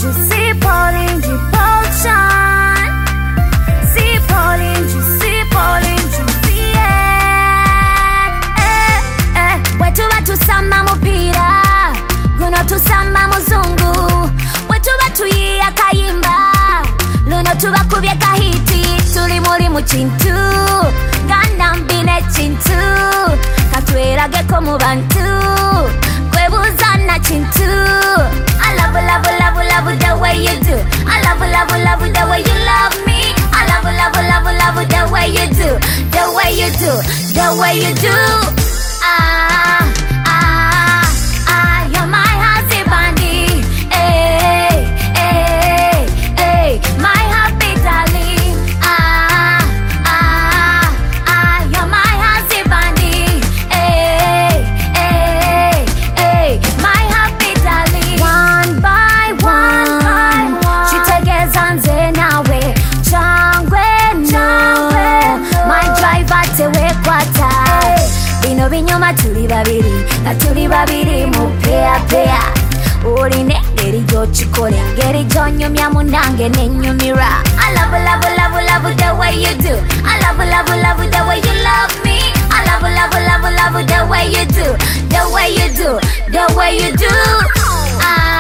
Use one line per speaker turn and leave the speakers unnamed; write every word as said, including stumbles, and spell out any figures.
juicy Pauline devotion. See Pauline juicy, Pauline juicy, yeah. Eh, eh, wetu batusamba mupira, guno tusamba muzungu. Wetu batuyiya kayimba, luno tubakubye kahiti. Tuli muri mu kintu, ganda mbine kintu, katwerageko mu bantu, kwebuuza na kintu. I love, love, love, love the way you do. I love, love, love the way you love me. I love, love, love, love the way you do, the way you do, the way you do. Ah, ah, ah, you're my husband, hey, hey, hey, my happy darling. Ah, ah, ah, you're my husband, hey, hey, hey, my happy darling. One by one, by one, chitegezanze nawe, changwe no, my driver tewekwata. Bino binyoma tuli babiri, nga tuli babiri mu pea pea. Oline engeri gy'okikola, engeri gy'onyumya munange n'ennyumira. I love, love, love, love the way you do. I love, love, love the way you love me. I love, love, love, love the way you do, the way you do, the way you do. Ah.